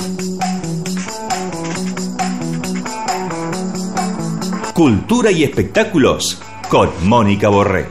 Cultura y espectáculos con Mónica Borré.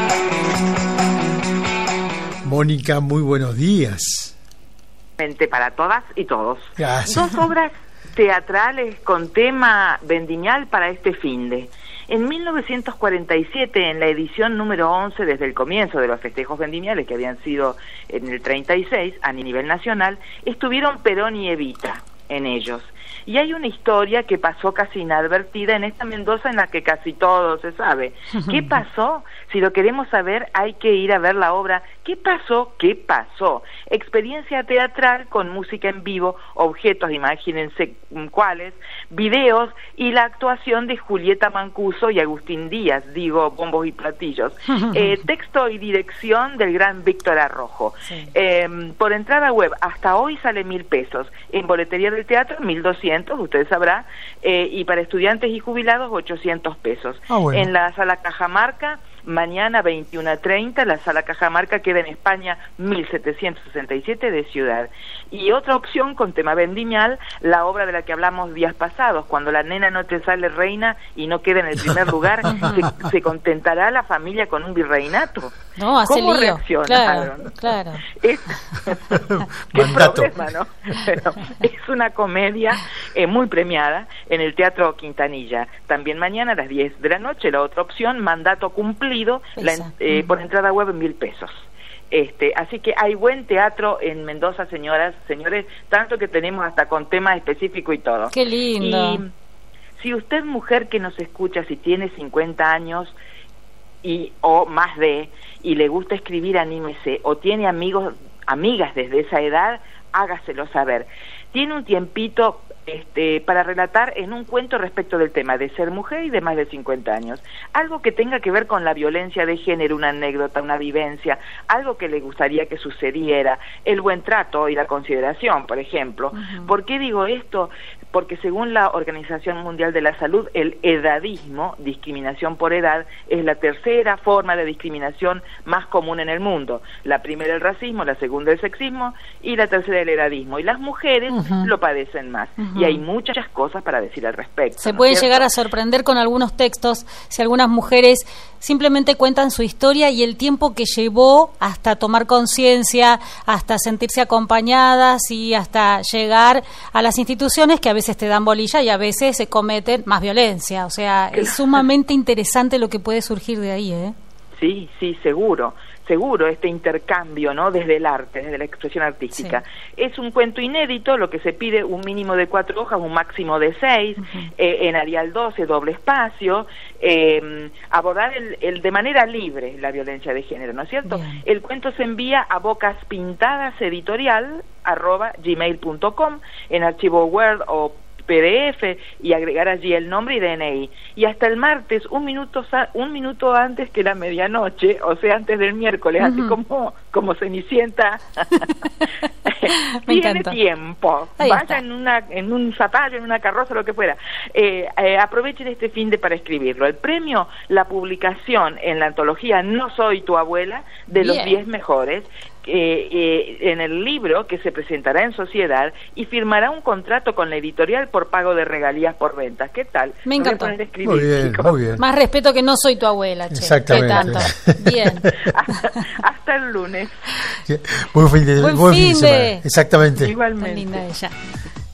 Mónica, muy buenos días. Para todas y todos. Gracias. 2 obras teatrales con tema vendimial para este finde. En 1947, en la edición número 11, desde el comienzo de los festejos vendimiales, que habían sido en el 36 a nivel nacional, estuvieron Perón y Evita en ellos. Y hay una historia que pasó casi inadvertida en esta Mendoza, en la que casi todo se sabe. ¿Qué pasó? Si lo queremos saber, hay que ir a ver la obra ¿Qué pasó? ¿Qué pasó? Experiencia teatral con música en vivo, objetos, imagínense cuáles, videos y la actuación de Julieta Mancuso y Agustín Díaz, digo, bombos y platillos. Texto y dirección del gran Víctor Arrojo. Sí. Por entrada web, hasta hoy sale 1.000 pesos. En boletería del teatro, 1.200, usted sabrá, y para estudiantes y jubilados, 800 pesos. Bueno. En la sala Cajamarca, mañana 21:30, la sala Cajamarca queda en España 1767 de Ciudad. Y otra opción con tema vendimial, la obra de la que hablamos días pasados, Cuando la nena no te sale reina y no queda en el primer lugar, se contentará la familia con un virreinato. No, hace ¿Cómo lío. reaccionaron? Claro. Qué problema, ¿no? Pero es una comedia muy premiada en el Teatro Quintanilla. También mañana a las 10 de la noche, la otra opción, Mandato Cumplido, por entrada web 1.000 pesos. Así que hay buen teatro en Mendoza, señoras, señores, tanto que tenemos hasta con tema específico y todo. ¡Qué lindo! Y si usted, mujer que nos escucha, si tiene 50 años o más y le gusta escribir, anímese, o tiene amigas desde esa edad, hágaselo saber. Tiene un tiempito para relatar en un cuento respecto del tema de ser mujer y de más de 50 años. Algo que tenga que ver con la violencia de género, una anécdota, una vivencia, algo que le gustaría que sucediera, el buen trato y la consideración, por ejemplo. ¿Por qué digo esto? Porque según la Organización Mundial de la Salud, el edadismo, discriminación por edad, es la tercera forma de discriminación más común en el mundo. La primera el racismo, la segunda el sexismo y la tercera el edadismo. Y las mujeres lo padecen más. Y hay muchas cosas para decir al respecto. Se pueden llegar a sorprender con algunos textos si algunas mujeres simplemente cuentan su historia y el tiempo que llevó hasta tomar conciencia, hasta sentirse acompañadas y hasta llegar a las instituciones que a veces te dan bolilla y a veces se cometen más violencia. O sea, es sumamente interesante lo que puede surgir de ahí, ¿eh? Sí, seguro, este intercambio, ¿no? Desde el arte, desde la expresión artística. Sí. Es un cuento inédito, lo que se pide un mínimo de 4 hojas, un máximo de 6, en Arial 12, doble espacio, abordar el de manera libre la violencia de género, ¿no es cierto? Bien. El cuento se envía a bocaspintadaseditorial@gmail.com en archivo Word o PDF y agregar allí el nombre y DNI. Y hasta el martes, un minuto antes que la medianoche, o sea, antes del miércoles, así como Cenicienta, tiene tiempo. Vaya en un zapallo, en una carroza, lo que fuera. Aprovechen este finde para escribirlo. El premio, la publicación en la antología No Soy Tu Abuela, de los 10 mejores, en el libro que se presentará en sociedad y firmará un contrato con la editorial por pago de regalías por ventas. ¿Qué tal? Me encantó. Muy bien. Más respeto que No Soy Tu Abuela, che. Exactamente. ¿Qué tanto? Bien. Hasta el lunes. Buen fin de semana. Exactamente. Igualmente. Tan linda ella.